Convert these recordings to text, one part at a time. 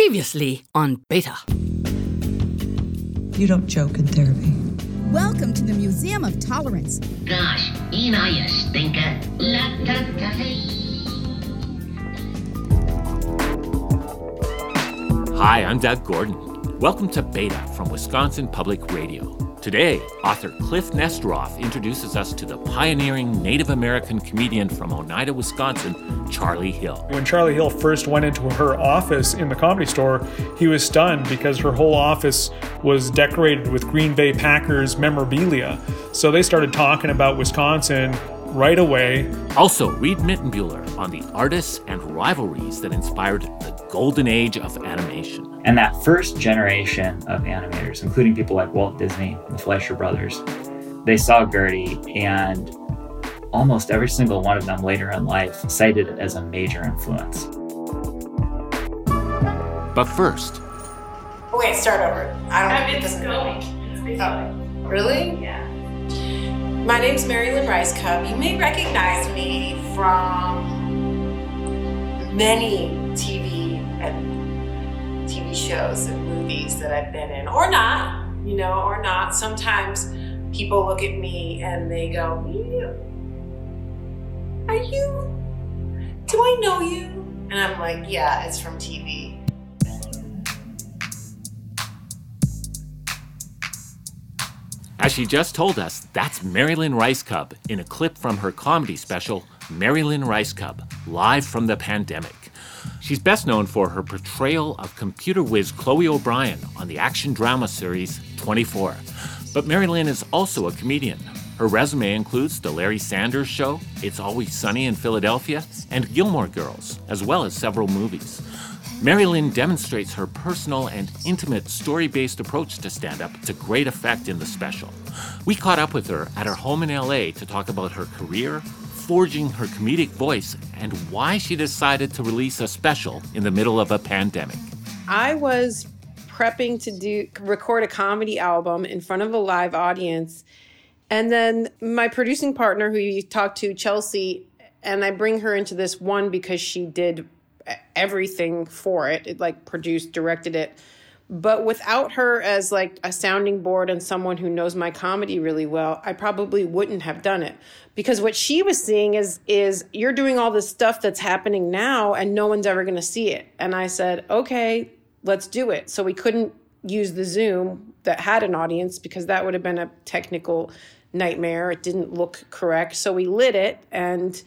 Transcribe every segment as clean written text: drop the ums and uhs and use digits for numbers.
Previously on Beta. You don't joke in therapy. Welcome to the Museum of Tolerance. Gosh, ain't I a stinker? Hi, I'm Doug Gordon. Welcome to Beta from Wisconsin Public Radio. Today, author Cliff Nesteroff introduces us to the pioneering Native American comedian from Oneida, Wisconsin, Charlie Hill. When Charlie Hill first went into her office in the Comedy Store, he was stunned because her whole office was decorated with Green Bay Packers memorabilia. So they started talking about Wisconsin right away. Also, Reed Mittenbuehler on the artists and rivalries that inspired the golden age of animation. And that first generation of animators, including people like Walt Disney and the Fleischer Brothers, they saw Gertie, and almost every single one of them later in life cited it as a major influence. But first... Wait, start over. It's going. Really? Yeah. My name's Mary Lynn Rice Cub. You may recognize me from many TV shows and movies that I've been in, or not, or not. Sometimes people look at me and they go, do I know you? And I'm like, yeah, it's from TV. As she just told us, that's Mary Lynn Rice Cub in a clip from her comedy special, Mary Lynn Rice Cub, live from the pandemic. She's best known for her portrayal of computer whiz Chloe O'Brien on the action drama series 24. But Mary Lynn is also a comedian. Her resume includes The Larry Sanders Show, It's Always Sunny in Philadelphia, and Gilmore Girls, as well as several movies. Mary Lynn demonstrates her personal and intimate story-based approach to stand-up to great effect in the special. We caught up with her at her home in LA to talk about her career, forging her comedic voice, and why she decided to release a special in the middle of a pandemic. I was prepping to record a comedy album in front of a live audience, and then my producing partner, who you talked to, Chelsea, and I bring her into this one because she did everything for it. It produced, directed it. But without her as a sounding board and someone who knows my comedy really well, I probably wouldn't have done it. Because what she was seeing is you're doing all this stuff that's happening now and no one's ever going to see it. And I said, okay, let's do it. So we couldn't use the Zoom that had an audience because that would have been a technical nightmare. It didn't look correct. So we lit it and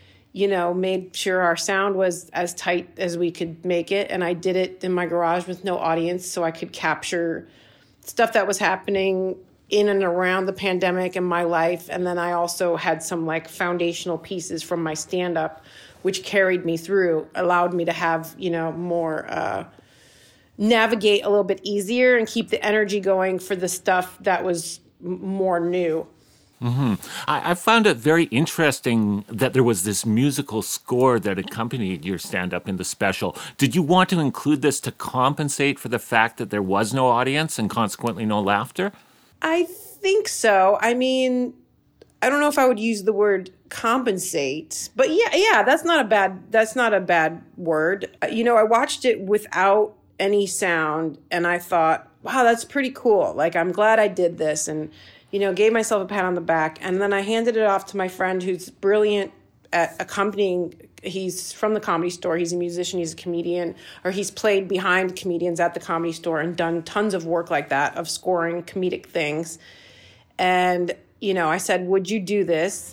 made sure our sound was as tight as we could make it. And I did it in my garage with no audience so I could capture stuff that was happening in and around the pandemic in my life. And then I also had some foundational pieces from my stand-up, which carried me through, allowed me to have, more, navigate a little bit easier and keep the energy going for the stuff that was more new. Mm-hmm. I found it very interesting that there was this musical score that accompanied your stand-up in the special. Did you want to include this to compensate for the fact that there was no audience and consequently no laughter? I think so. I mean, I don't know if I would use the word compensate, but yeah, that's not a bad word. I watched it without any sound and I thought, wow, that's pretty cool. I'm glad I did this and gave myself a pat on the back. And then I handed it off to my friend who's brilliant at accompanying. He's from the Comedy Store. He's a musician. He's a comedian, or he's played behind comedians at the Comedy Store and done tons of work like that, of scoring comedic things. And, I said, would you do this?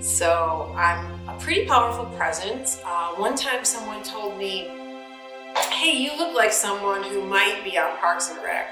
So I'm a pretty powerful presence. One time someone told me, hey, you look like someone who might be on Parks and Rec.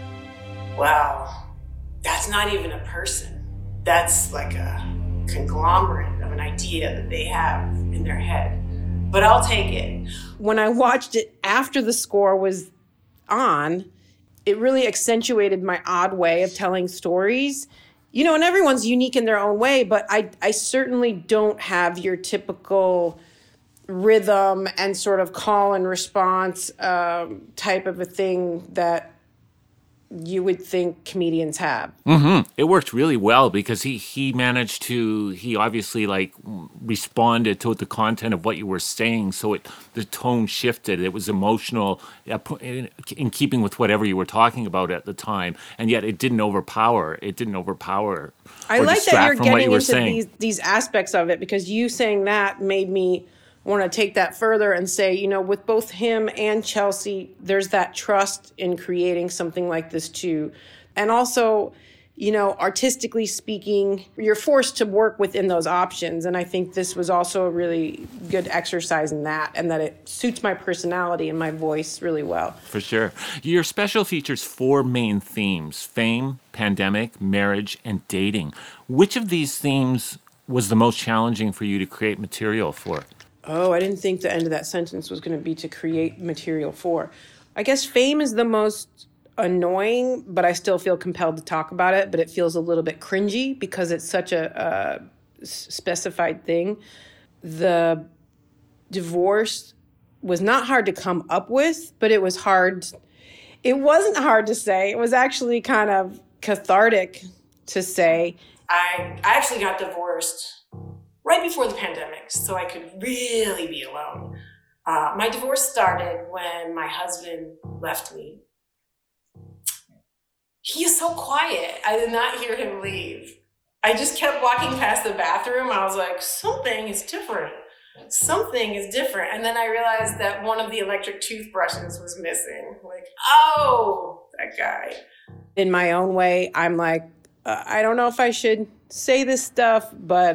Wow. That's not even a person. That's like a conglomerate of an idea that they have in their head. But I'll take it. When I watched it after the score was on, it really accentuated my odd way of telling stories. And everyone's unique in their own way, but I certainly don't have your typical rhythm and sort of call and response type of a thing that you would think comedians have. It worked really well because he managed to, he obviously like responded to the content of what you were saying, so the tone shifted. It was emotional in keeping with whatever you were talking about at the time, and yet it didn't overpower. I or like that you're distract from what getting you were into saying. these aspects of it, because you saying that made me want to take that further and say, you know, with both him and Chelsea, there's that trust in creating something like this too. And also, you know, artistically speaking, you're forced to work within those options. And I think this was also a really good exercise in that, and that it suits my personality and my voice really well. For sure. Your special features 4 main themes: fame, pandemic, marriage, and dating. Which of these themes was the most challenging for you to create material for? Oh, I didn't think the end of that sentence was going to be to create material for. I guess fame is the most annoying, but I still feel compelled to talk about it. But it feels a little bit cringy because it's such a specified thing. The divorce was not hard to come up with, but it was hard. It wasn't hard to say. It was actually kind of cathartic to say. I actually got divorced right before the pandemic, so I could really be alone. My divorce started when my husband left me. He is so quiet. I did not hear him leave. I just kept walking past the bathroom. I was like, something is different. Something is different. And then I realized that one of the electric toothbrushes was missing. Like, oh, that guy. In my own way, I'm like, I don't know if I should say this stuff, but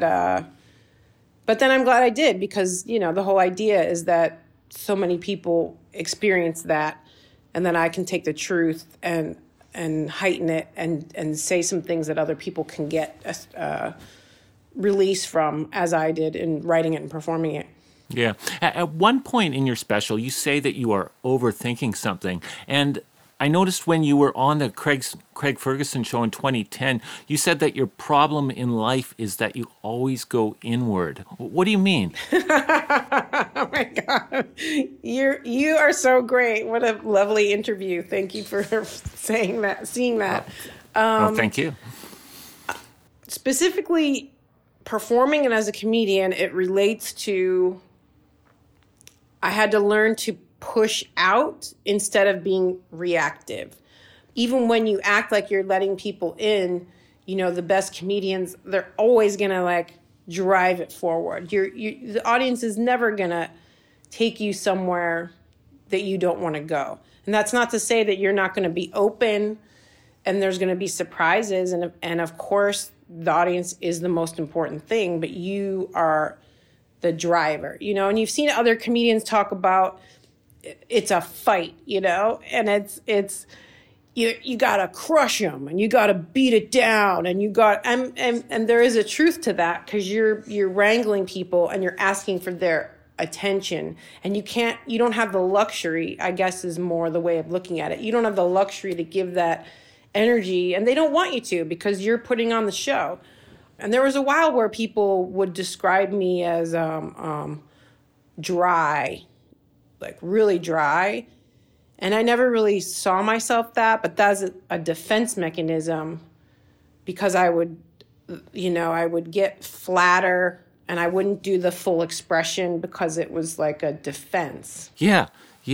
then I'm glad I did, because, you know, the whole idea is that so many people experience that, and then I can take the truth and heighten it and say some things that other people can get release from, as I did in writing it and performing it. Yeah. At one point in your special, you say that you are overthinking something. And I noticed when you were on the Craig Ferguson show in 2010, you said that your problem in life is that you always go inward. What do you mean? Oh my God. You are so great. What a lovely interview. Thank you for saying that, seeing that. Thank you. Specifically, performing and as a comedian, it relates to, I had to learn to push out instead of being reactive. Even when you act like you're letting people in, you know, the best comedians, they're always going to like drive it forward. The audience is never going to take you somewhere that you don't want to go. And that's not to say that you're not going to be open and there's going to be surprises. And of course, the audience is the most important thing, but you are the driver, you know, and you've seen other comedians talk about it's a fight, you know, and it's you got to crush them and you got to beat it down and you got and there is a truth to that, because you're wrangling people and you're asking for their attention, and you don't have the luxury, I guess is more the way of looking at it. You don't have the luxury to give that energy, and they don't want you to, because you're putting on the show. And there was a while where people would describe me as dry, like really dry. And I never really saw myself that, but that's a defense mechanism, because I would get flatter and I wouldn't do the full expression because it was like a defense. Yeah.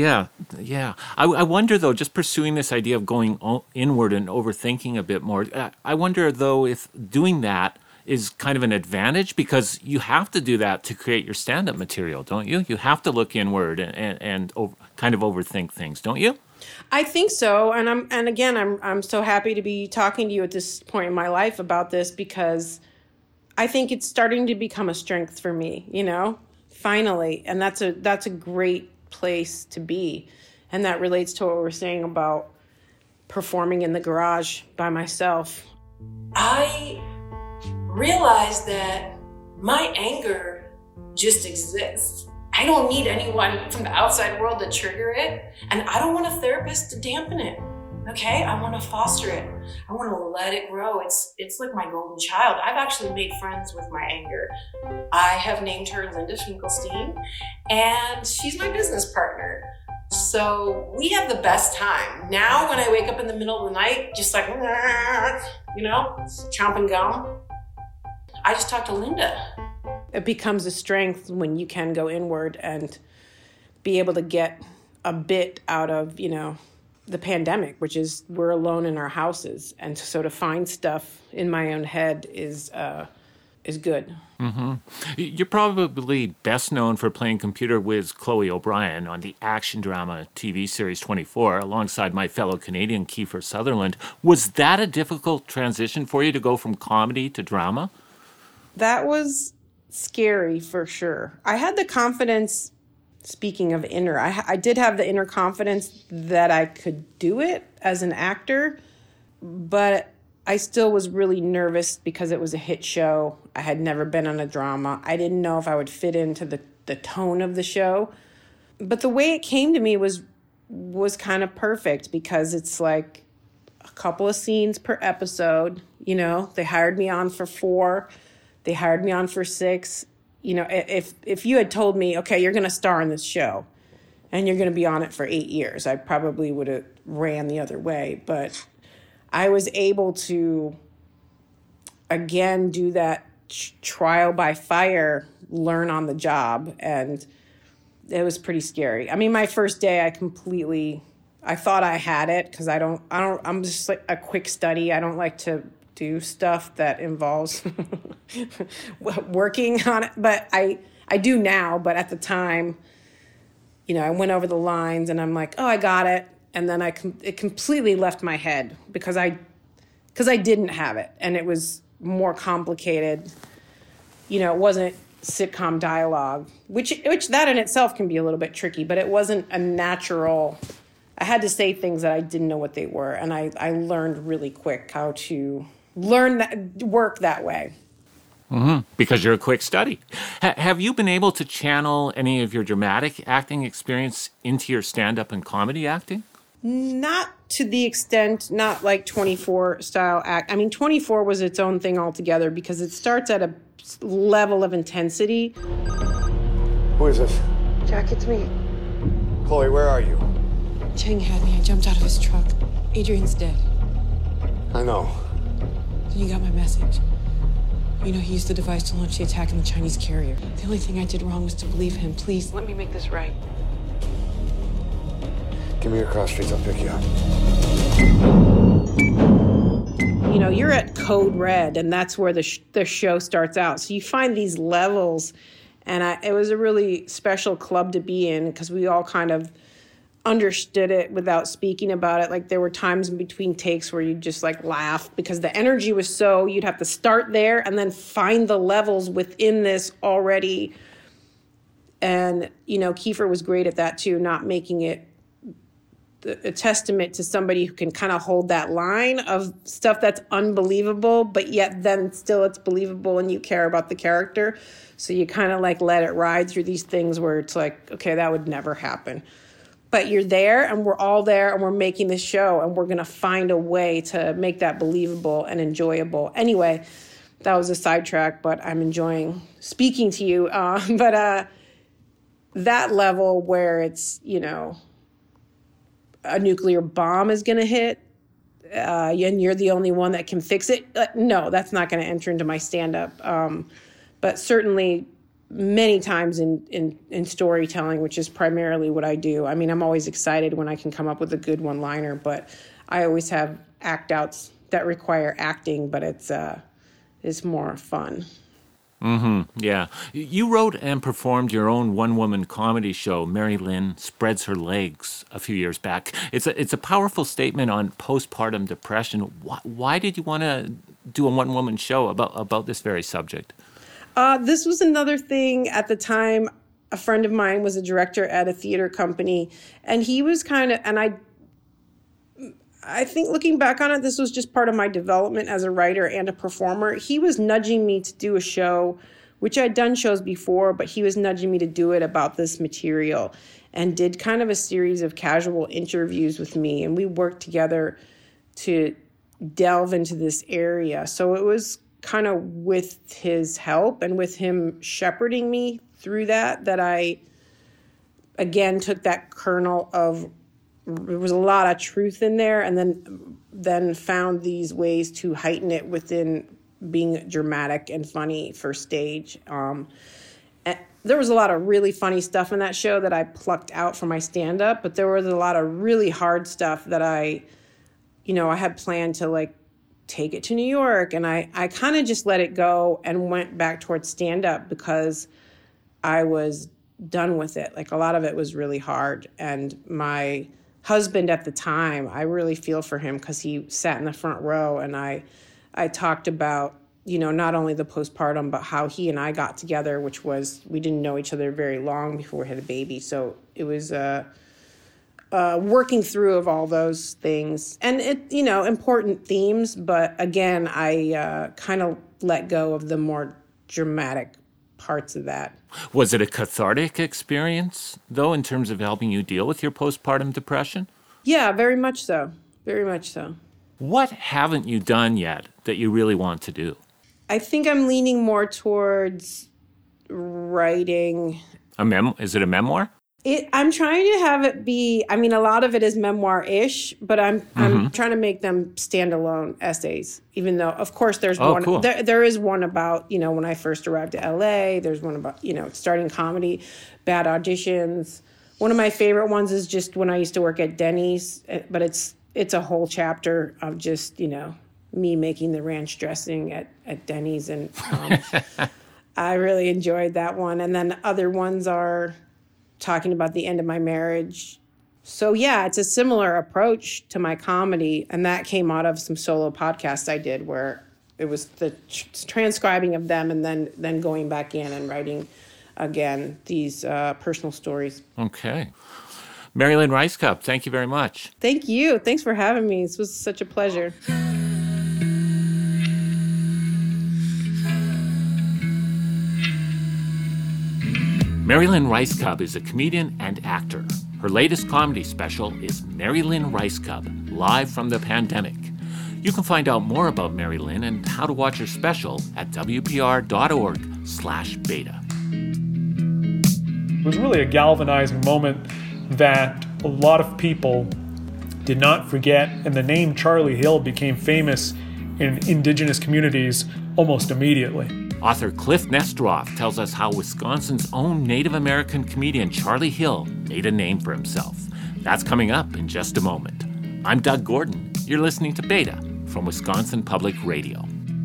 I wonder, though, just pursuing this idea of going inward and overthinking a bit more, I wonder, though, if doing that is kind of an advantage, because you have to do that to create your stand-up material, don't you? You have to look inward and kind of overthink things, don't you? I think so. And I'm so happy to be talking to you at this point in my life about this, because I think it's starting to become a strength for me, you know, finally. And that's a great place to be. And that relates to what we're saying about performing in the garage by myself. I realized that my anger just exists. I don't need anyone from the outside world to trigger it, and I don't want a therapist to dampen it. Okay, I want to foster it. I want to let it grow. It's like my golden child. I've actually made friends with my anger. I have named her Linda Finkelstein, and she's my business partner. So we have the best time. Now when I wake up in the middle of the night, just like, chomping gum, I just talk to Linda. It becomes a strength when you can go inward and be able to get a bit out of, the pandemic, which is we're alone in our houses. And so to find stuff in my own head is good. Mm-hmm. You're probably best known for playing computer whiz Chloe O'Brien on the action drama TV series 24 alongside my fellow Canadian Kiefer Sutherland. Was that a difficult transition for you to go from comedy to drama? That was scary for sure. I had the confidence, speaking of inner, I did have the inner confidence that I could do it as an actor, but I still was really nervous because it was a hit show. I had never been on a drama. I didn't know if I would fit into the tone of the show. But the way it came to me was kind of perfect because it's like a couple of scenes per episode. They hired me on for 4. They hired me on for 6. If you had told me, okay, you're going to star in this show and you're going to be on it for 8 years, I probably would have ran the other way. But I was able to, again, do that trial by fire, learn on the job. And it was pretty scary. I mean, my first day, I thought I had it because I'm just like a quick study. I don't like to do stuff that involves working on it. But I do now. But at the time, I went over the lines and I'm like, oh, I got it. And then it completely left my head because I didn't have it. And it was more complicated. It wasn't sitcom dialogue, which that in itself can be a little bit tricky, but it wasn't a natural. I had to say things that I didn't know what they were. And I learned really quick how to learn that, work that way. Mm-hmm. Because you're a quick study. Have you been able to channel any of your dramatic acting experience into your stand-up and comedy acting? Not to the extent, not like 24 style act. I mean, 24 was its own thing altogether because it starts at a level of intensity. Who is this? Jack, it's me. Chloe, where are you? Cheng had me. I jumped out of his truck. Adrian's dead. I know. You got my message. He used the device to launch the attack on the Chinese carrier. The only thing I did wrong was to believe him. Please, let me make this right. Give me your cross streets, I'll pick you up. You're at Code Red, and that's where the show starts out. So you find these levels, and it was a really special club to be in because we all kind of understood it without speaking about it. Like there were times in between takes where you'd just like laugh because the energy was so, you'd have to start there and then find the levels within this already. And, Kiefer was great at that too, not making it a testament to somebody who can kind of hold that line of stuff that's unbelievable, but yet then still it's believable and you care about the character. So you kind of like let it ride through these things where it's like, okay, that would never happen. But you're there and we're all there and we're making this show and we're going to find a way to make that believable and enjoyable. Anyway, that was a sidetrack, but I'm enjoying speaking to you. But that level where it's, a nuclear bomb is going to hit and you're the only one that can fix it. No, that's not going to enter into my stand-up. But certainly many times in storytelling, which is primarily what I do. I mean, I'm always excited when I can come up with a good one-liner, but I always have act-outs that require acting, but it's more fun. Mm-hmm. Yeah. You wrote and performed your own one-woman comedy show, Mary Lynn Spreads Her Legs, a few years back. It's a powerful statement on postpartum depression. Why did you want to do a one-woman show about this very subject? This was another thing at the time. A friend of mine was a director at a theater company, and he was kind of, and I think looking back on it, this was just part of my development as a writer and a performer. He was nudging me to do a show, which I'd done shows before, but he was nudging me to do it about this material and did kind of a series of casual interviews with me. And we worked together to delve into this area. So it was kind of with his help and with him shepherding me through that I again, took that kernel of, there was a lot of truth in there, and then found these ways to heighten it within being dramatic and funny for stage. There was a lot of really funny stuff in that show that I plucked out from my stand-up, but there was a lot of really hard stuff that I had planned to like take it to New York, and I kind of just let it go and went back towards stand-up because I was done with it. Like, a lot of it was really hard, and my husband at the time, I really feel for him because he sat in the front row, and I talked about, not only the postpartum, but how he and I got together, which was, we didn't know each other very long before we had a baby. So it was working through of all those things, and it, important themes. But again, I kind of let go of the more dramatic parts of that. Was it a cathartic experience, though, in terms of helping you deal with your postpartum depression? Yeah, very much so. Very much so. What haven't you done yet that you really want to do? I think I'm leaning more towards writing. Is it a memoir? I'm trying to have it be, a lot of it is memoir-ish, but I'm trying to make them standalone essays, even though, of course, there's one. Cool. There is one about, when I first arrived to LA. There's one about, starting comedy, bad auditions. One of my favorite ones is just when I used to work at Denny's, but it's a whole chapter of just, me making the ranch dressing at Denny's. And I really enjoyed that one. And then other ones are talking about the end of my marriage. So yeah, it's a similar approach to my comedy. And that came out of some solo podcasts I did where it was the transcribing of them and then going back in and writing again these personal stories. Okay. Marilyn Rice Cup, thank you very much. Thank you. Thanks for having me. This was such a pleasure. Marilyn Rice Cup is a comedian and actor. Her latest comedy special is Marilyn Rice Cup, Live from the Pandemic. You can find out more about Marilyn and how to watch her special at wpr.org/beta. It was really a galvanizing moment that a lot of people did not forget, and the name Charlie Hill became famous in indigenous communities almost immediately. Author Cliff Nestroff tells us how Wisconsin's own Native American comedian Charlie Hill made a name for himself. That's coming up in just a moment. I'm Doug Gordon. You're listening to Beta from Wisconsin Public Radio.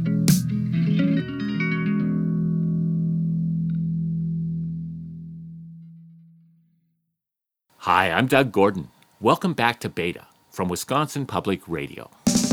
Hi, I'm Doug Gordon. Welcome back to Beta from Wisconsin Public Radio.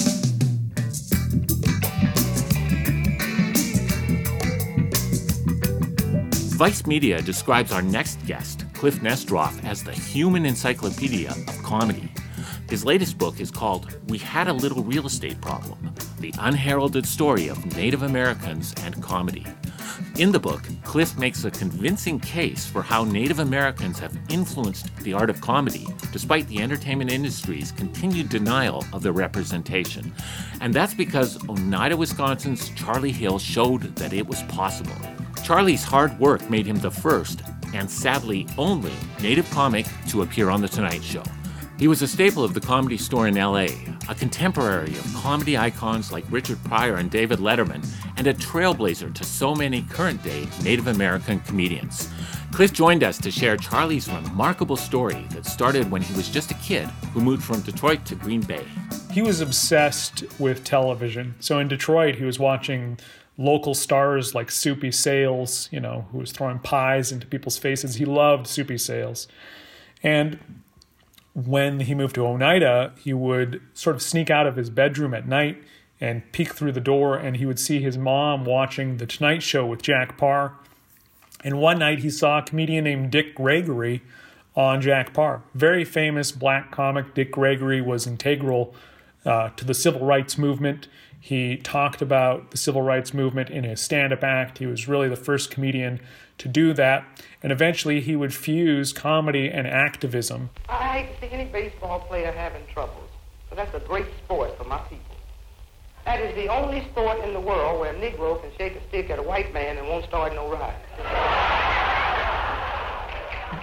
Vice Media describes our next guest, Cliff Nestroff, as the human encyclopedia of comedy. His latest book is called We Had a Little Real Estate Problem, the unheralded story of Native Americans and comedy. In the book, Cliff makes a convincing case for how Native Americans have influenced the art of comedy, despite the entertainment industry's continued denial of their representation. And that's because Oneida, Wisconsin's Charlie Hill showed that it was possible. Charlie's hard work made him the first, and sadly only, Native comic to appear on The Tonight Show. He was a staple of the Comedy Store in LA, a contemporary of comedy icons like Richard Pryor and David Letterman, and a trailblazer to so many current-day Native American comedians. Cliff joined us to share Charlie's remarkable story that started when he was just a kid who moved from Detroit to Green Bay. He was obsessed with television. So in Detroit, he was watching local stars like Soupy Sales, who was throwing pies into people's faces. He loved Soupy Sales. And when he moved to Oneida, he would sort of sneak out of his bedroom at night and peek through the door, and he would see his mom watching The Tonight Show with Jack Paar. And one night he saw a comedian named Dick Gregory on Jack Paar. Very famous black comic. Dick Gregory was integral to the civil rights movement. He talked about the civil rights movement in his stand-up act. He was really the first comedian to do that. And eventually he would fuse comedy and activism. I hate to see any baseball player having troubles, but that's a great sport for my people. That is the only sport in the world where a Negro can shake a stick at a white man and won't start no riot.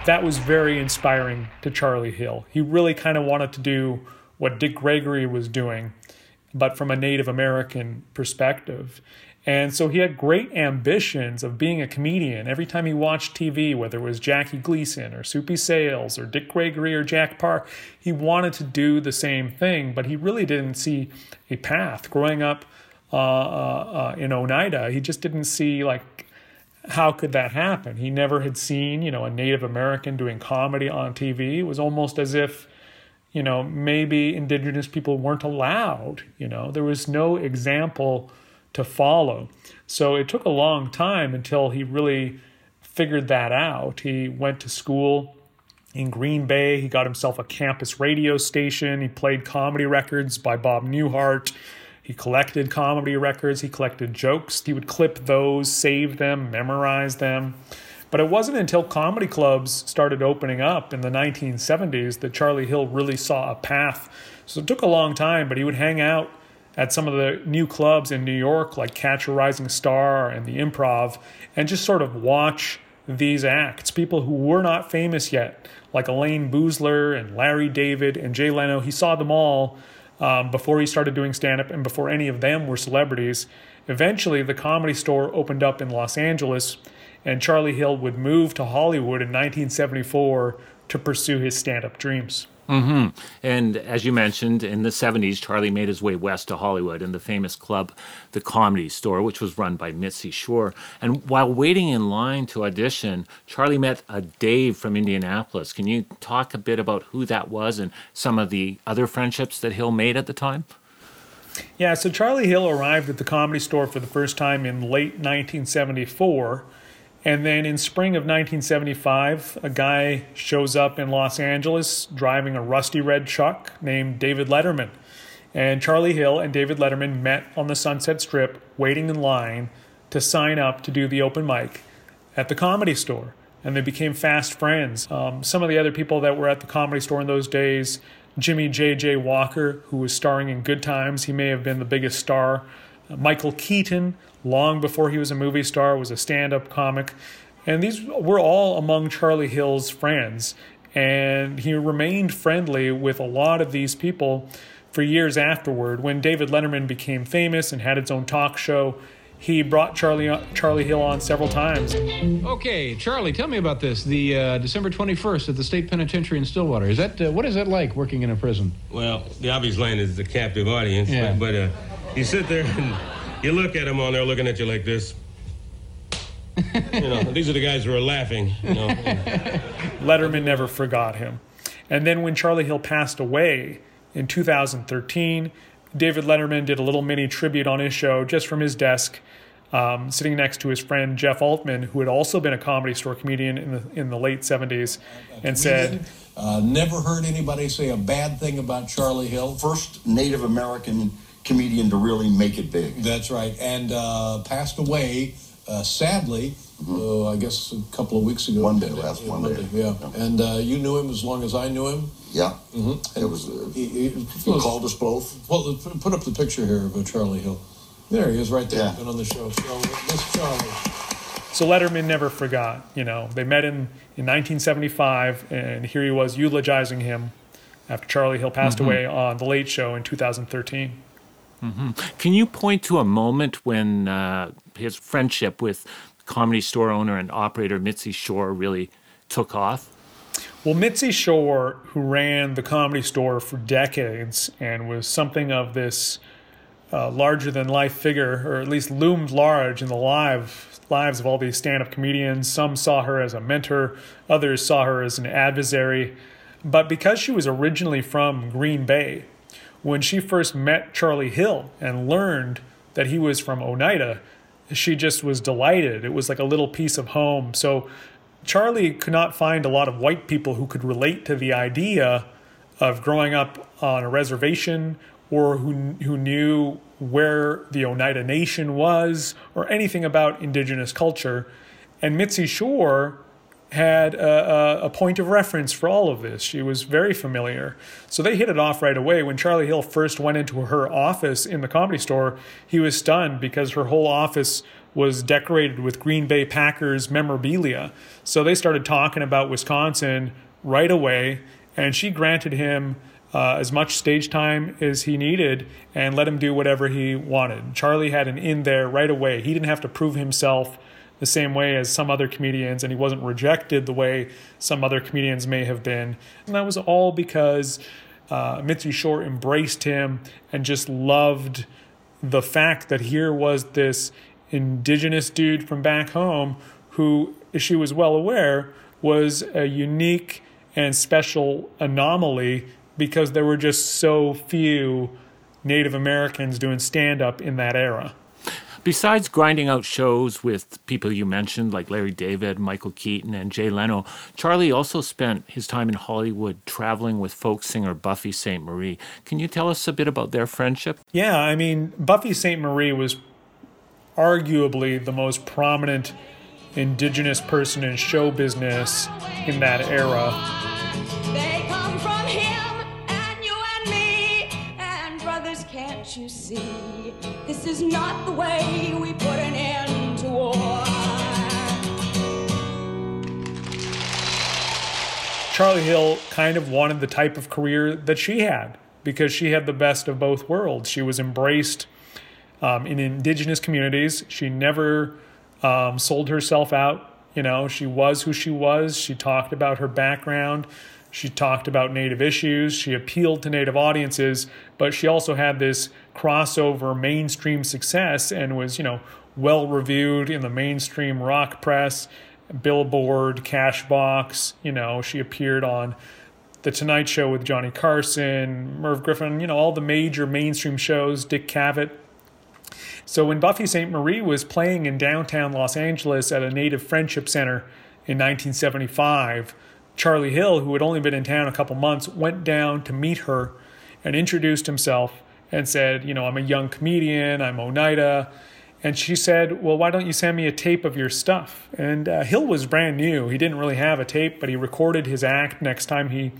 that was very inspiring to Charlie Hill. He really kind of wanted to do what Dick Gregory was doing, but from a Native American perspective. And so he had great ambitions of being a comedian. Every time he watched TV, whether it was Jackie Gleason or Soupy Sales or Dick Gregory or Jack Parr, he wanted to do the same thing, but he really didn't see a path. Growing up in Oneida, he just didn't see, like, how could that happen? He never had seen, a Native American doing comedy on TV. It was almost as if, maybe Indigenous people weren't allowed. There was no example to follow. So it took a long time until he really figured that out. He went to school in Green Bay. He got himself a campus radio station. He played comedy records by Bob Newhart. He collected comedy records. He collected jokes. He would clip those, save them, memorize them. But it wasn't until comedy clubs started opening up in the 1970s that Charlie Hill really saw a path. So it took a long time, but he would hang out at some of the new clubs in New York, like Catch a Rising Star and the Improv, and just sort of watch these acts. People who were not famous yet, like Elaine Boozler and Larry David and Jay Leno. He saw them all before he started doing stand-up and before any of them were celebrities. Eventually, the Comedy Store opened up in Los Angeles, and Charlie Hill would move to Hollywood in 1974 to pursue his stand-up dreams. Mm-hmm. And as you mentioned, in the 70s, Charlie made his way west to Hollywood in the famous club, the Comedy Store, which was run by Mitzi Shore. And while waiting in line to audition, Charlie met a Dave from Indianapolis. Can you talk a bit about who that was and some of the other friendships that Hill made at the time? Yeah, so Charlie Hill arrived at the Comedy Store for the first time in late 1974. And then in spring of 1975, a guy shows up in Los Angeles driving a rusty red truck named David Letterman. And Charlie Hill and David Letterman met on the Sunset Strip, waiting in line to sign up to do the open mic at the Comedy Store. And they became fast friends. Some of the other people that were at the Comedy Store in those days, Jimmy J.J. Walker, who was starring in Good Times. He may have been the biggest star. Michael Keaton, long before he was a movie star, was a stand-up comic. And these were all among Charlie Hill's friends. And he remained friendly with a lot of these people for years afterward. When David Letterman became famous and had its own talk show, he brought Charlie Hill on several times. Okay, Charlie, tell me about this. The December 21st at the State Penitentiary in Stillwater. What is that like, working in a prison? Well, the obvious line is the captive audience. Yeah. But you sit there and you look at them on there looking at you like this. These are the guys who are laughing. Letterman never forgot him. And then when Charlie Hill passed away in 2013, David Letterman did a little mini tribute on his show just from his desk, sitting next to his friend Jeff Altman, who had also been a Comedy Store comedian in the late 70s, and said, never heard anybody say a bad thing about Charlie Hill. First Native American comedian to really make it big. That's right. And passed away, sadly, I guess a couple of weeks ago. Last Monday. Yeah. And you knew him as long as I knew him? Yeah. Mm-hmm. It was, he called us both. Well, put up the picture here of Charlie Hill. There he is right there. Yeah. Been on the show. So, Miss Charlie. So Letterman never forgot. They met in 1975, and here he was eulogizing him after Charlie Hill passed away on The Late Show in 2013. Mm-hmm. Can you point to a moment when his friendship with Comedy Store owner and operator Mitzi Shore really took off? Well, Mitzi Shore, who ran the Comedy Store for decades and was something of this larger-than-life figure, or at least loomed large in the lives of all these stand-up comedians. Some saw her as a mentor, others saw her as an adversary. But because she was originally from Green Bay, when she first met Charlie Hill and learned that he was from Oneida, she just was delighted. It was like a little piece of home. So Charlie could not find a lot of white people who could relate to the idea of growing up on a reservation or who knew where the Oneida Nation was or anything about indigenous culture. And Mitzi Shore had a point of reference for all of this. She was very familiar. So they hit it off right away. When Charlie Hill first went into her office in the Comedy Store, he was stunned because her whole office was decorated with Green Bay Packers memorabilia. So they started talking about Wisconsin right away, and she granted him as much stage time as he needed and let him do whatever he wanted. Charlie had an in there right away. He didn't have to prove himself the same way as some other comedians, and he wasn't rejected the way some other comedians may have been. And that was all because Mitzi Shore embraced him and just loved the fact that here was this indigenous dude from back home who, as she was well aware, was a unique and special anomaly because there were just so few Native Americans doing stand-up in that era. Besides grinding out shows with people you mentioned, like Larry David, Michael Keaton, and Jay Leno, Charlie also spent his time in Hollywood traveling with folk singer Buffy Sainte-Marie. Can you tell us a bit about their friendship? Yeah, I mean, Buffy Sainte-Marie was arguably the most prominent indigenous person in show business in that era. They come from him and you and me, and brothers, can't you see? This is not the way we put an end to war. Charlie Hill kind of wanted the type of career that she had because she had the best of both worlds. She was embraced in indigenous communities. She never sold herself out. You know, she was who she was. She talked about her background. She talked about Native issues. She appealed to Native audiences, but she also had this crossover mainstream success and was, you know, well reviewed in the mainstream rock press, Billboard, Cashbox. You know, she appeared on The Tonight Show with Johnny Carson, Merv Griffin, you know, all the major mainstream shows, Dick Cavett. So when Buffy Sainte-Marie was playing in downtown Los Angeles at a Native Friendship Center in 1975, Charlie Hill, who had only been in town a couple months, went down to meet her and introduced himself and said, you know, I'm a young comedian, I'm Oneida. And she said, well, why don't you send me a tape of your stuff? And Hill was brand new. He didn't really have a tape, but he recorded his act next time he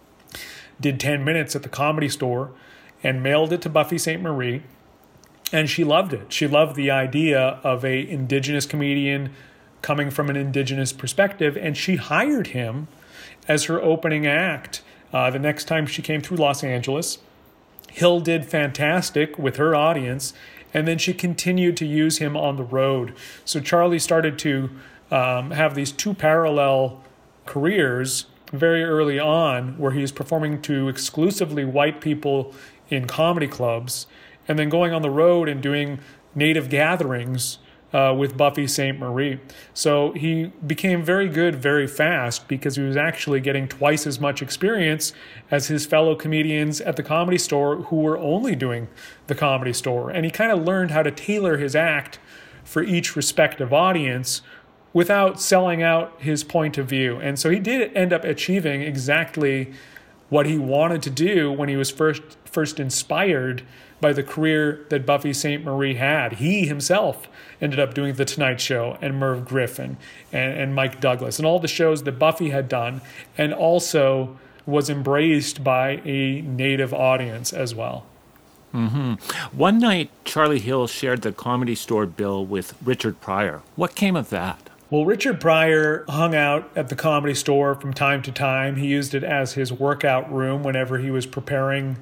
did 10 minutes at the Comedy Store and mailed it to Buffy Sainte-Marie. And she loved it. She loved the idea of a indigenous comedian coming from an indigenous perspective, and she hired him as her opening act the next time she came through Los Angeles. Hill did fantastic with her audience, and then she continued to use him on the road. So Charlie started to have these two parallel careers very early on, where he's performing to exclusively white people in comedy clubs, and then going on the road and doing Native gatherings with Buffy Sainte-Marie. So he became very good very fast because he was actually getting twice as much experience as his fellow comedians at the Comedy Store who were only doing the Comedy Store. And he kind of learned how to tailor his act for each respective audience without selling out his point of view. And so he did end up achieving exactly what he wanted to do when he was first inspired by the career that Buffy Sainte-Marie had. He himself ended up doing The Tonight Show and Merv Griffin and Mike Douglas and all the shows that Buffy had done, and also was embraced by a Native audience as well. Mm-hmm. One night, Charlie Hill shared the Comedy Store bill with Richard Pryor. What came of that? Well, Richard Pryor hung out at the Comedy Store from time to time. He used it as his workout room whenever he was preparing,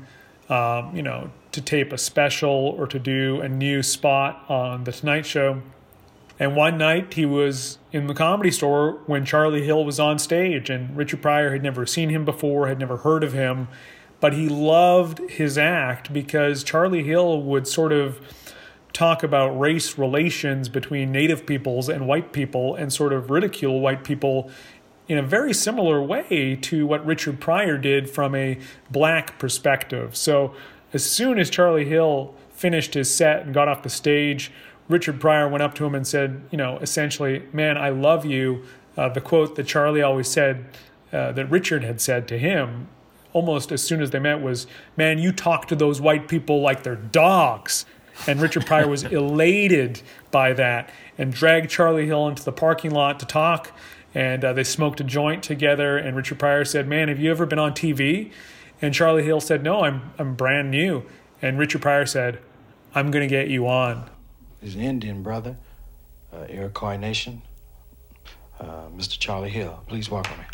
to tape a special or to do a new spot on The Tonight Show. And one night he was in the Comedy Store when Charlie Hill was on stage, and Richard Pryor had never seen him before, had never heard of him, but he loved his act because Charlie Hill would sort of talk about race relations between Native peoples and white people and sort of ridicule white people in a very similar way to what Richard Pryor did from a black perspective. So as soon as Charlie Hill finished his set and got off the stage, Richard Pryor went up to him and said, essentially, man, I love you. The quote that Charlie always said, that Richard had said to him almost as soon as they met was, man, you talk to those white people like they're dogs. And Richard Pryor was elated by that and dragged Charlie Hill into the parking lot to talk. And they smoked a joint together, and Richard Pryor said, "Man, have you ever been on TV?" And Charlie Hill said, "No, I'm brand new." And Richard Pryor said, "I'm going to get you on." He's an Indian brother, Iroquois Nation, Mr. Charlie Hill. Please welcome him.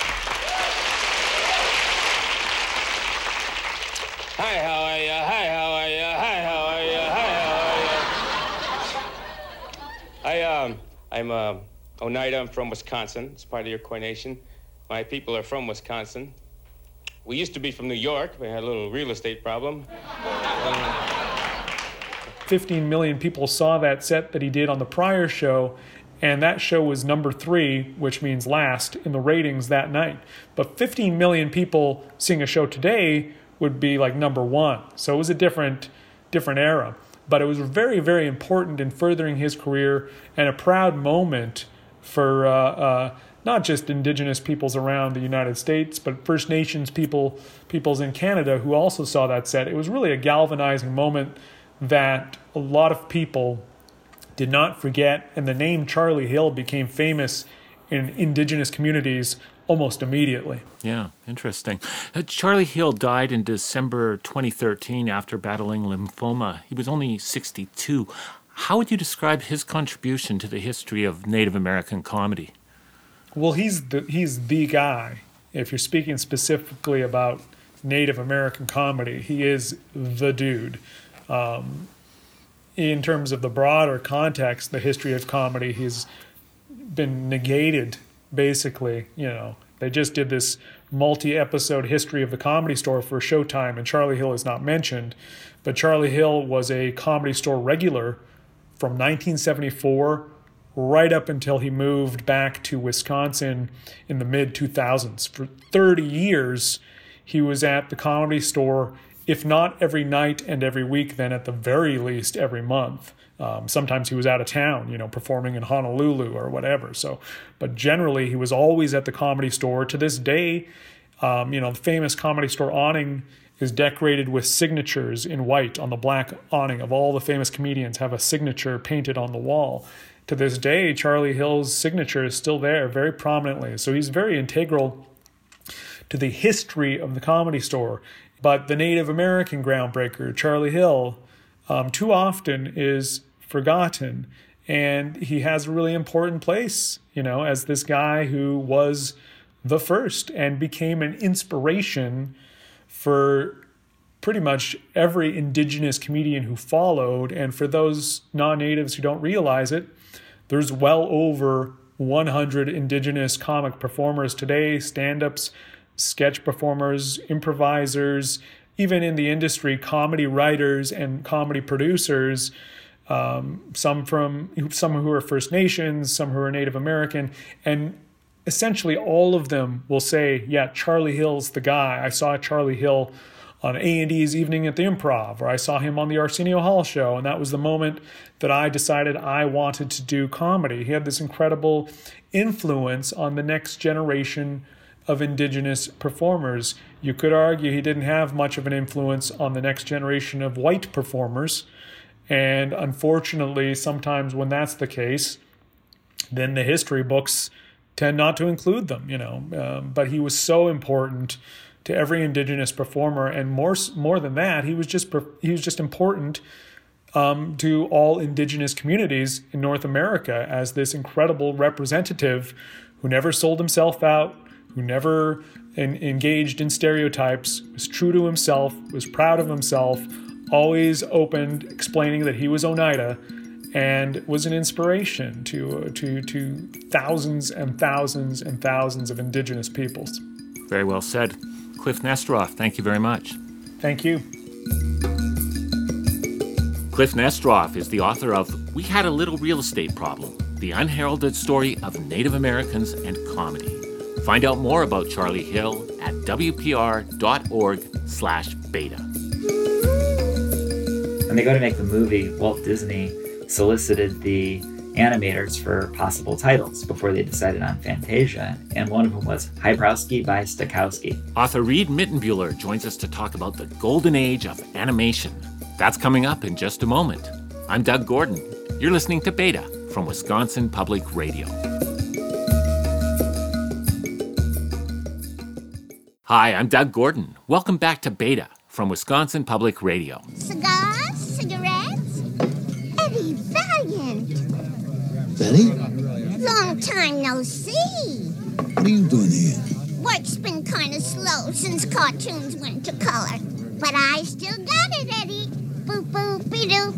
Hi, how are you? Hi, how are you? Hi, how are you? Hi, how are you? I'm Oneida. I'm from Wisconsin. It's part of the Iroquois Nation. My people are from Wisconsin. We used to be from New York. We had a little real estate problem. 15 million people saw that set that he did on the Pryor show, and that show was number 3, which means last, in the ratings that night. But 15 million people seeing a show today would be like number 1. So it was a different era. But it was very, very important in furthering his career, and a proud moment for not just Indigenous peoples around the United States, but First Nations peoples in Canada who also saw that set. It was really a galvanizing moment that a lot of people did not forget, and the name Charlie Hill became famous in Indigenous communities almost immediately. Yeah, interesting. Charlie Hill died in December 2013 after battling lymphoma. He was only 62. How would you describe his contribution to the history of Native American comedy? Well, he's the guy. If you're speaking specifically about Native American comedy, he is the dude. In terms of the broader context, the history of comedy, he's been negated, basically. They just did this multi-episode history of the Comedy Store for Showtime, and Charlie Hill is not mentioned. But Charlie Hill was a Comedy Store regular from 1974 right up until he moved back to Wisconsin in the mid-2000s. For 30 years, he was at the Comedy Store, if not every night and every week, then at the very least every month. Sometimes he was out of town, performing in Honolulu or whatever. But generally, he was always at the Comedy Store. To this day, the famous Comedy Store awning is decorated with signatures in white on the black awning of all the famous comedians have a signature painted on the wall. To this day, Charlie Hill's signature is still there very prominently. So he's very integral to the history of the Comedy Store. But the Native American groundbreaker, Charlie Hill, too often is forgotten. And he has a really important place, as this guy who was the first and became an inspiration for pretty much every Indigenous comedian who followed. And for those non-natives who don't realize it, there's well over 100 Indigenous comic performers today, stand-ups, sketch performers, improvisers, even in the industry, comedy writers and comedy producers, some who are First Nations, some who are Native American, and essentially all of them will say, yeah, Charlie Hill's the guy. I saw Charlie Hill on A&E's Evening at the Improv, or I saw him on the Arsenio Hall show, and that was the moment that I decided I wanted to do comedy. He had this incredible influence on the next generation of Indigenous performers. You could argue he didn't have much of an influence on the next generation of white performers, and unfortunately, sometimes when that's the case, then the history books tend not to include them, but he was so important to every Indigenous performer, and more than that, he was just important to all Indigenous communities in North America as this incredible representative who never sold himself out, who never engaged in stereotypes, was true to himself, was proud of himself, always opened, explaining that he was Oneida, and was an inspiration to thousands and thousands and thousands of Indigenous peoples. Very well said. Cliff Nesteroff, thank you very much. Thank you. Cliff Nesteroff is the author of We Had a Little Real Estate Problem, the unheralded story of Native Americans and comedy. Find out more about Charlie Hill at wpr.org/beta. When they go to make the movie, Walt Disney solicited the animators for possible titles before they decided on Fantasia, and one of them was Hybrowski by Stokowski. Author Reed Mittenbuehler joins us to talk about the golden age of animation. That's coming up in just a moment. I'm Doug Gordon. You're listening to Beta from Wisconsin Public Radio. Hi, I'm Doug Gordon. Welcome back to Beta from Wisconsin Public Radio. Cigars? Cigarettes? Eddie Valiant. Betty? Long time no see. What are you doing here? Work's been kind of slow since cartoons went to color. But I still got it, Eddie. Boop, boop, be-doo.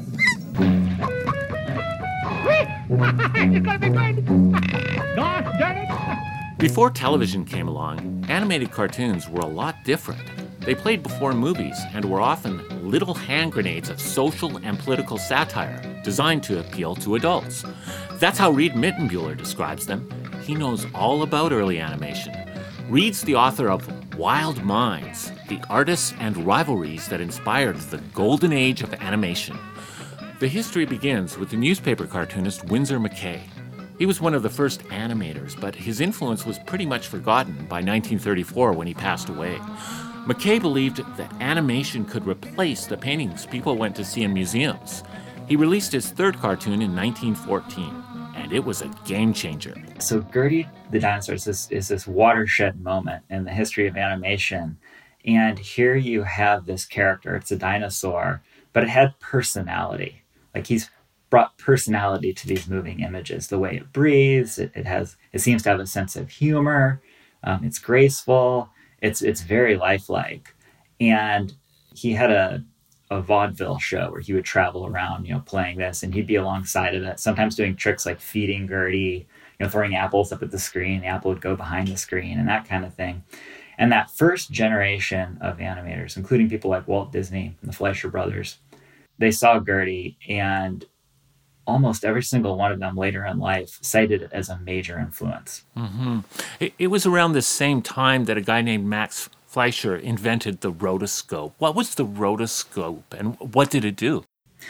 It's gonna be great. Gosh darn it. Before television came along, animated cartoons were a lot different. They played before movies and were often little hand grenades of social and political satire designed to appeal to adults. That's how Reed Mittenbuehler describes them. He knows all about early animation. Reed's the author of Wild Minds, the artists and rivalries that inspired the golden age of animation. The history begins with the newspaper cartoonist Winsor McCay. He was one of the first animators, but his influence was pretty much forgotten by 1934 when he passed away. McCay believed that animation could replace the paintings people went to see in museums. He released his third cartoon in 1914, and it was a game changer. So Gertie the Dinosaur is this watershed moment in the history of animation. And here you have this character, it's a dinosaur, but it had personality. Like he's brought personality to these moving images. The way it breathes, it seems to have a sense of humor. It's graceful. It's very lifelike. And he had a vaudeville show where he would travel around, playing this, and he'd be alongside of it, sometimes doing tricks like feeding Gertie, throwing apples up at the screen. The apple would go behind the screen and that kind of thing. And that first generation of animators, including people like Walt Disney and the Fleischer Brothers, they saw Gertie, and almost every single one of them later in life cited it as a major influence. Mm-hmm. It was around the same time that a guy named Max Fleischer invented the rotoscope. What was the rotoscope, and what did it do?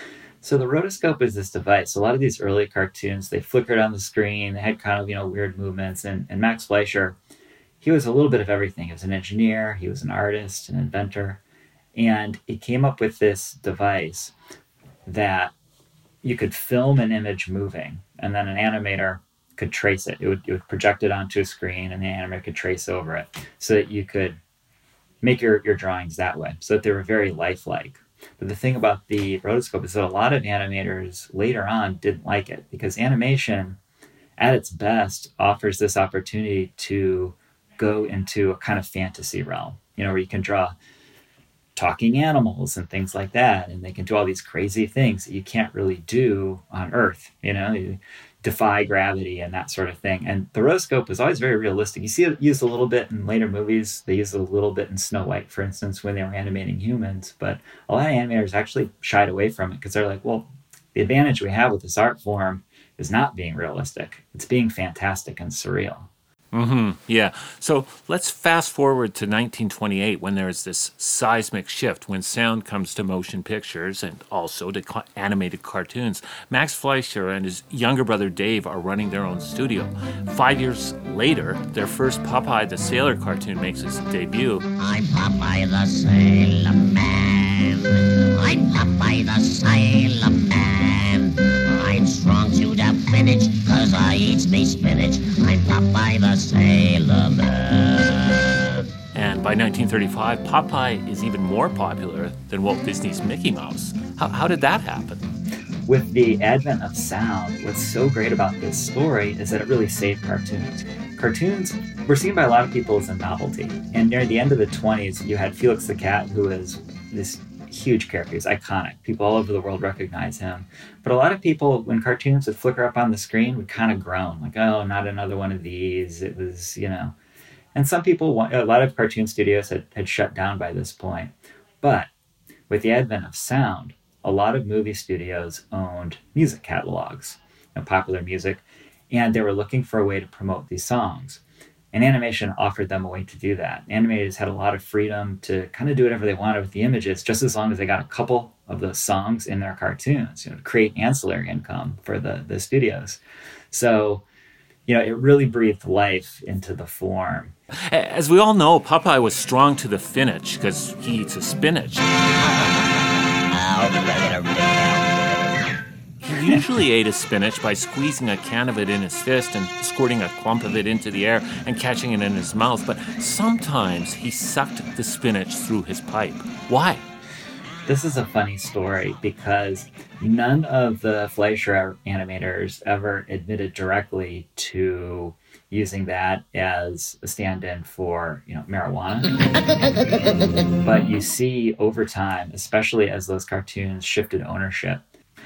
So the rotoscope is this device. A lot of these early cartoons, they flickered on the screen, they had kind of, weird movements, and Max Fleischer, he was a little bit of everything. He was an engineer, he was an artist, an inventor, and he came up with this device that you could film an image moving, and then an animator could trace it. It would project it onto a screen, and the animator could trace over it so that you could make your drawings that way, so that they were very lifelike. But the thing about the rotoscope is that a lot of animators later on didn't like it, because animation, at its best, offers this opportunity to go into a kind of fantasy realm, where you can draw talking animals and things like that, and they can do all these crazy things that you can't really do on Earth. You defy gravity and that sort of thing. And the rotoscope is always very realistic. You see it used a little bit in later movies. They used it a little bit in Snow White, for instance, when they were animating humans. But a lot of animators actually shied away from it because they're like, well, the advantage we have with this art form is not being realistic. It's being fantastic and surreal. Mm-hmm. Yeah. So let's fast forward to 1928 when there's this seismic shift when sound comes to motion pictures and also to animated cartoons. Max Fleischer and his younger brother Dave are running their own studio. 5 years later, their first Popeye the Sailor cartoon makes its debut. I'm Popeye the Sailor Man. I'm Popeye the Sailor Man. I'm strong to the finish, 'cause I eats me spinach. I'm Popeye the Sailor Man. And by 1935, Popeye is even more popular than Walt Disney's Mickey Mouse. How did that happen? With the advent of sound, what's so great about this story is that it really saved cartoons. Cartoons were seen by a lot of people as a novelty. And near the end of the 20s, you had Felix the Cat, who was this huge character. He's iconic. People all over the world recognize him. But a lot of people, when cartoons would flicker up on the screen, would kind of groan. Like, oh, not another one of these. It was, And some people, a lot of cartoon studios had shut down by this point. But with the advent of sound, a lot of movie studios owned music catalogs, popular music, and they were looking for a way to promote these songs. And animation offered them a way to do that. Animators had a lot of freedom to kind of do whatever they wanted with the images, just as long as they got a couple of those songs in their cartoons, to create ancillary income for the studios. So, it really breathed life into the form. As we all know, Popeye was strong to the finish because he eats a spinach. He usually ate his spinach by squeezing a can of it in his fist and squirting a clump of it into the air and catching it in his mouth, but sometimes he sucked the spinach through his pipe. Why? This is a funny story because none of the Fleischer animators ever admitted directly to using that as a stand-in for, marijuana. But you see over time, especially as those cartoons shifted ownership,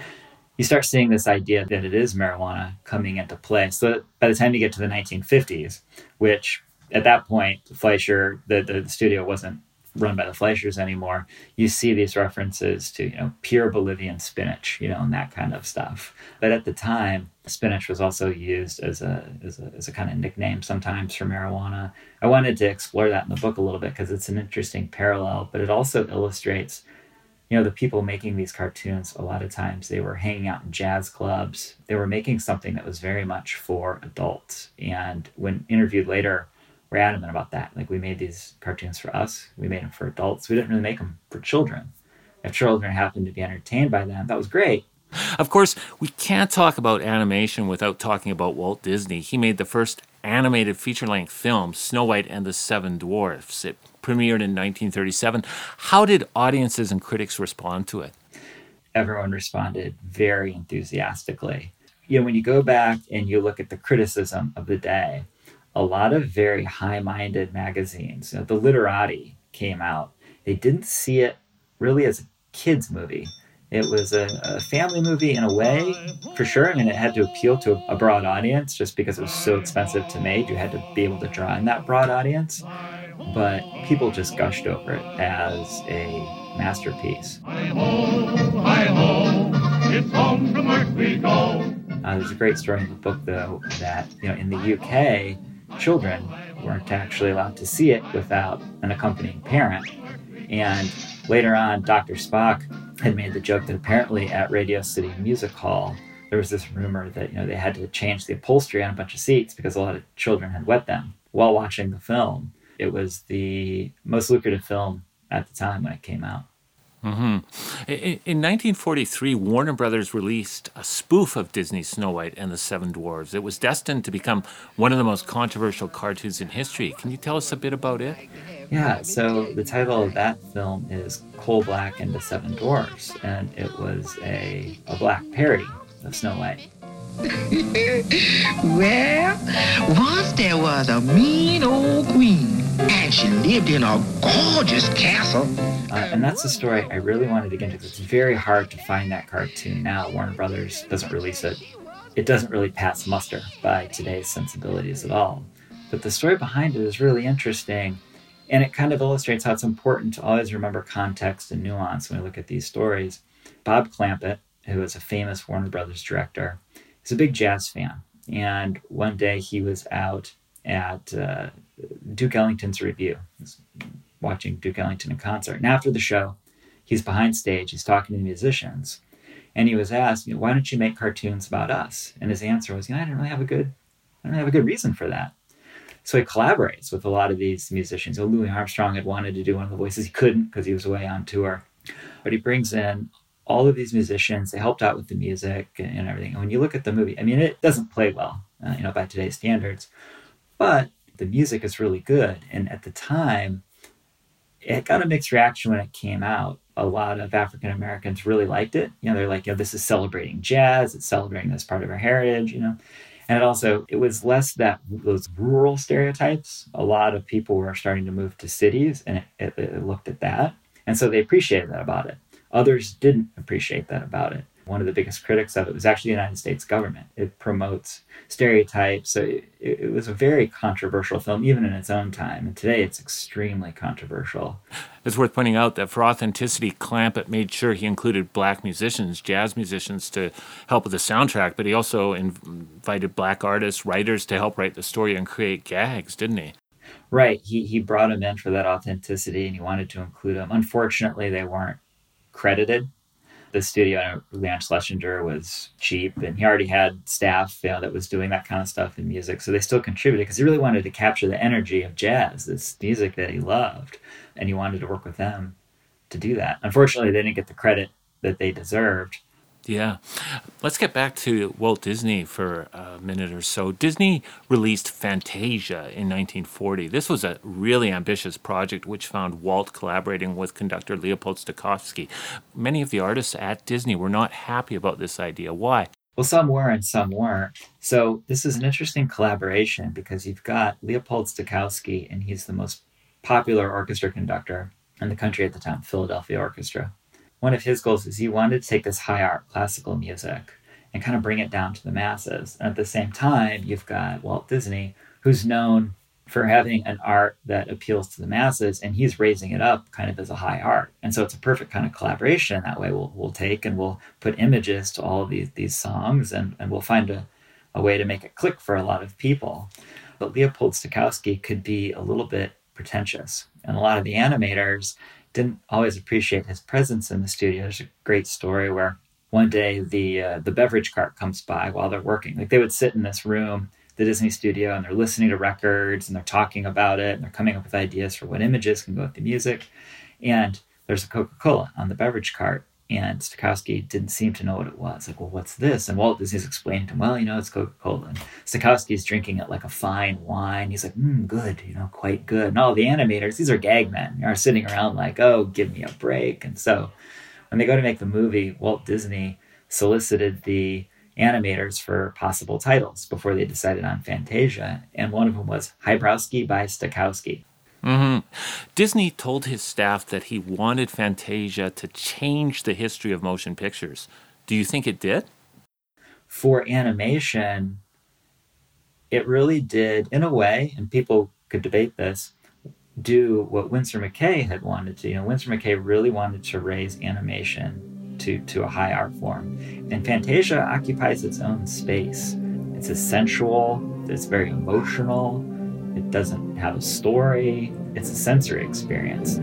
you start seeing this idea that it is marijuana coming into play. So by the time you get to the 1950s, which at that point, Fleischer, the studio wasn't run by the Fleischers anymore, you see these references to, pure Bolivian spinach, and that kind of stuff. But at the time, spinach was also used as a kind of nickname sometimes for marijuana. I wanted to explore that in the book a little bit because it's an interesting parallel, but it also illustrates, the people making these cartoons, a lot of times they were hanging out in jazz clubs. They were making something that was very much for adults. And when interviewed later, we're adamant about that. Like, we made these cartoons for us. We made them for adults. We didn't really make them for children. If children happened to be entertained by them, that was great. Of course, we can't talk about animation without talking about Walt Disney. He made the first animated feature-length film, Snow White and the Seven Dwarfs. It premiered in 1937. How did audiences and critics respond to it? Everyone responded very enthusiastically. When you go back and you look at the criticism of the day, a lot of very high-minded magazines, the literati came out. They didn't see it really as a kid's movie. It was a family movie in a way, for sure. I mean, it had to appeal to a broad audience just because it was so expensive to make. You had to be able to draw in that broad audience. But people just gushed over it as a masterpiece. Hi-ho, hi-ho, it's home from work we go. There's a great story in the book, though, that in the UK, children weren't actually allowed to see it without an accompanying parent. And later on, Dr. Spock had made the joke that apparently at Radio City Music Hall, there was this rumor that they had to change the upholstery on a bunch of seats because a lot of children had wet them while watching the film. It was the most lucrative film at the time when it came out. Mm-hmm. In 1943, Warner Brothers released a spoof of Disney's Snow White and the Seven Dwarfs. It was destined to become one of the most controversial cartoons in history. Can you tell us a bit about it? Yeah, so the title of that film is Coal Black and the Seven Dwarfs, and it was a black parody of Snow White. Well, once there was a mean old queen, and she lived in a gorgeous castle. And that's the story I really wanted to get into because it's very hard to find that cartoon now. Warner Brothers doesn't release it. It doesn't really pass muster by today's sensibilities at all. But the story behind it is really interesting, and it kind of illustrates how it's important to always remember context and nuance when we look at these stories. Bob Clampett, who is a famous Warner Brothers director, is a big jazz fan. And one day he was out at Duke Ellington's review. He was watching Duke Ellington in concert. And after the show, he's behind stage, he's talking to the musicians. And he was asked, why don't you make cartoons about us? And his answer was, I don't really have a good reason for that. So he collaborates with a lot of these musicians. Louis Armstrong had wanted to do one of the voices. He couldn't because he was away on tour. But he brings in all of these musicians. They helped out with the music and everything. And when you look at the movie, it doesn't play well, by today's standards. But the music is really good. And at the time, it got a mixed reaction when it came out. A lot of African Americans really liked it. They're like, this is celebrating jazz. It's celebrating this part of our heritage, And it was less those rural stereotypes. A lot of people were starting to move to cities, and it looked at that. And so they appreciated that about it. Others didn't appreciate that about it. One of the biggest critics of it was actually the United States government. It promotes stereotypes. So it was a very controversial film, even in its own time. And today it's extremely controversial. It's worth pointing out that for authenticity, Clampett made sure he included black musicians, jazz musicians, to help with the soundtrack, but he also invited black artists, writers to help write the story and create gags, didn't he? Right. He brought them in for that authenticity, and he wanted to include them. Unfortunately, they weren't credited. The studio, Leon Schlesinger, was cheap, and he already had staff that was doing that kind of stuff in music. So they still contributed because he really wanted to capture the energy of jazz, this music that he loved, and he wanted to work with them to do that. Unfortunately, they didn't get the credit that they deserved. Yeah. Let's get back to Walt Disney for a minute or so. Disney released Fantasia in 1940. This was a really ambitious project which found Walt collaborating with conductor Leopold Stokowski. Many of the artists at Disney were not happy about this idea. Why? Well, some were and some weren't. So this is an interesting collaboration because you've got Leopold Stokowski, and he's the most popular orchestra conductor in the country at the time, Philadelphia Orchestra. One of his goals is he wanted to take this high art classical music and kind of bring it down to the masses. And at the same time, you've got Walt Disney, who's known for having an art that appeals to the masses, and he's raising it up kind of as a high art. And so it's a perfect kind of collaboration. That way we'll take and we'll put images to all of these songs, and we'll find a way to make it click for a lot of people. But Leopold Stokowski could be a little bit pretentious, and a lot of the animators didn't always appreciate his presence in the studio. There's a great story where one day the beverage cart comes by while they're working. Like, they would sit in this room, the Disney studio, and they're listening to records and they're talking about it and they're coming up with ideas for what images can go with the music. And there's a Coca-Cola on the beverage cart, and Stokowski didn't seem to know what it was. Like, well, what's this? And Walt Disney's explaining to him, well, it's Coca-Cola. And Stokowski's drinking it like a fine wine. He's like, good, quite good. And all the animators, these are gag men, are sitting around like, oh, give me a break. And so when they go to make the movie, Walt Disney solicited the animators for possible titles before they decided on Fantasia. And one of them was Hybrowski by Stokowski. Mm-hmm. Disney told his staff that he wanted Fantasia to change the history of motion pictures. Do you think it did? For animation, it really did, in a way, and people could debate this, do what Winsor McCay had wanted to. Winsor McCay really wanted to raise animation to a high art form. And Fantasia occupies its own space. It's sensual, it's very emotional, it doesn't have a story, it's a sensory experience.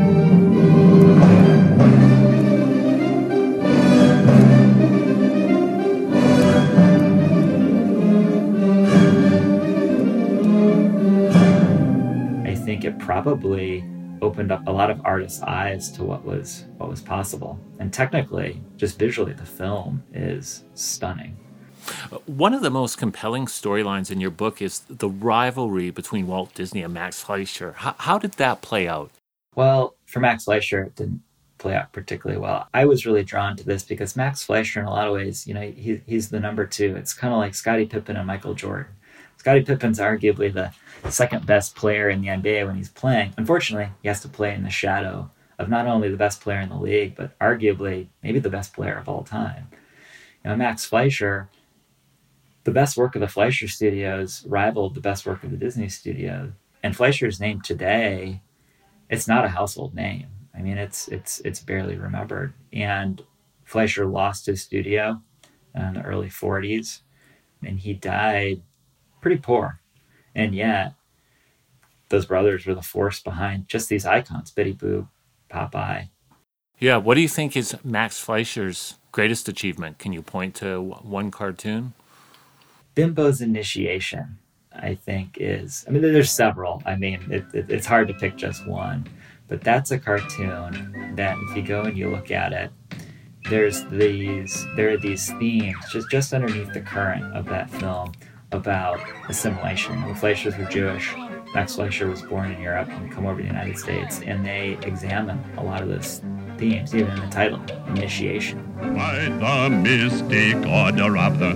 I think it probably opened up a lot of artists' eyes to what was possible. And technically, just visually, the film is stunning. One of the most compelling storylines in your book is the rivalry between Walt Disney and Max Fleischer. How did that play out? Well, for Max Fleischer, it didn't play out particularly well. I was really drawn to this because Max Fleischer, in a lot of ways, he's the number two. It's kind of like Scottie Pippen and Michael Jordan. Scottie Pippen's arguably the second best player in the NBA when he's playing. Unfortunately, he has to play in the shadow of not only the best player in the league, but arguably maybe the best player of all time. Max Fleischer, the best work of the Fleischer Studios rivaled the best work of the Disney Studio. And Fleischer's name today, it's not a household name. I mean, it's barely remembered. And Fleischer lost his studio in the early 40s, and he died pretty poor. And yet, those brothers were the force behind just these icons, Betty Boop, Popeye. Yeah, what do you think is Max Fleischer's greatest achievement? Can you point to one cartoon? Bimbo's Initiation, I think, there's several. It's hard to pick just one. But that's a cartoon that if you go and you look at it, there are these themes just underneath the current of that film about assimilation. The Fleischers were Jewish. Max Fleischer was born in Europe and come over to the United States, and they examine a lot of those themes, even in the title, Initiation. By the mystic order of the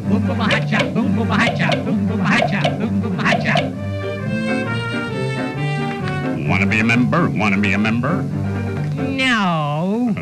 Wanna be a member? Wanna be a member? No.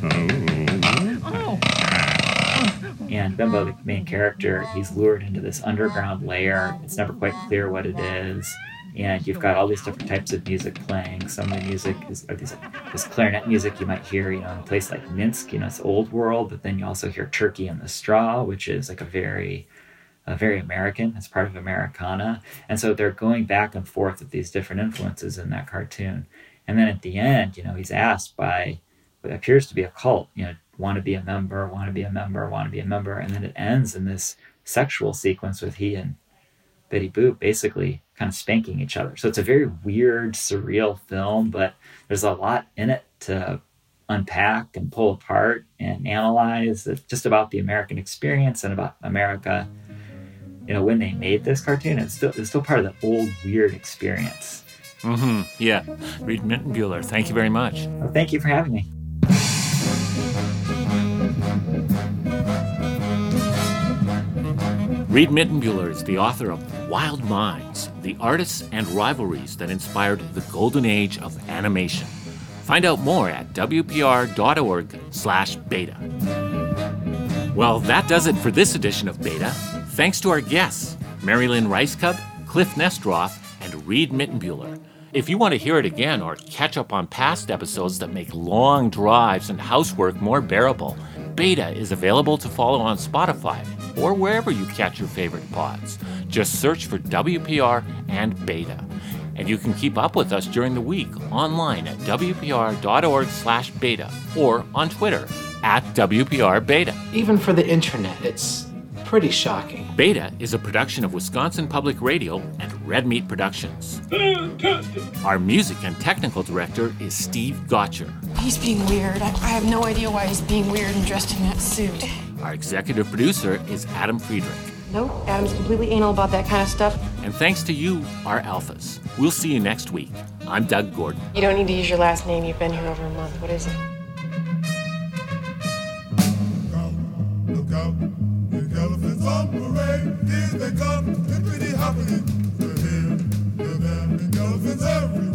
And Bimbo, the main character, he's lured into this underground lair. It's never quite clear what it is. And you've got all these different types of music playing. Some of the music is this clarinet music you might hear, in a place like Minsk, it's old world, but then you also hear Turkey in the Straw, which is like a very American. It's part of Americana. And so they're going back and forth with these different influences in that cartoon. And then at the end, he's asked by what appears to be a cult, want to be a member, want to be a member, want to be a member. And then it ends in this sexual sequence with he and Betty Boop basically kind of spanking each other. So it's a very weird, surreal film, but there's a lot in it to unpack and pull apart and analyze. It's just about the American experience and about America. You know, when they made this cartoon, it's still part of the old weird experience. Yeah. Reed Mittenbuhler, thank you very much. Well, thank you for having me. Reed Mittenbuhler is the author of Wild Minds, the artists and rivalries that inspired the golden age of animation. Find out more at wpr.org/beta. Well, that does it for this edition of Beta. Thanks to our guests, Mary Lynn Rajskub, Cliff Nestroff, and Reed Mittenbuhler. If you want to hear it again or catch up on past episodes that make long drives and housework more bearable, Beta is available to follow on Spotify or wherever you catch your favorite pods. Just search for WPR and Beta. And you can keep up with us during the week online at wpr.org/beta or on Twitter @WPRBeta. Even for the internet, it's pretty shocking. Beta is a production of Wisconsin Public Radio and Red Meat Productions. Fantastic! Our music and technical director is Steve Gotcher. He's being weird. I have no idea why he's being weird and dressed in that suit. Our executive producer is Adam Friedrich. Nope, Adam's completely anal about that kind of stuff. And thanks to you, our alphas. We'll see you next week. I'm Doug Gordon. You don't need to use your last name. You've been here over a month. What is it? Look out, the elephants on parade. Here they come, hippity hoppity. We're here, there, the elephants everywhere.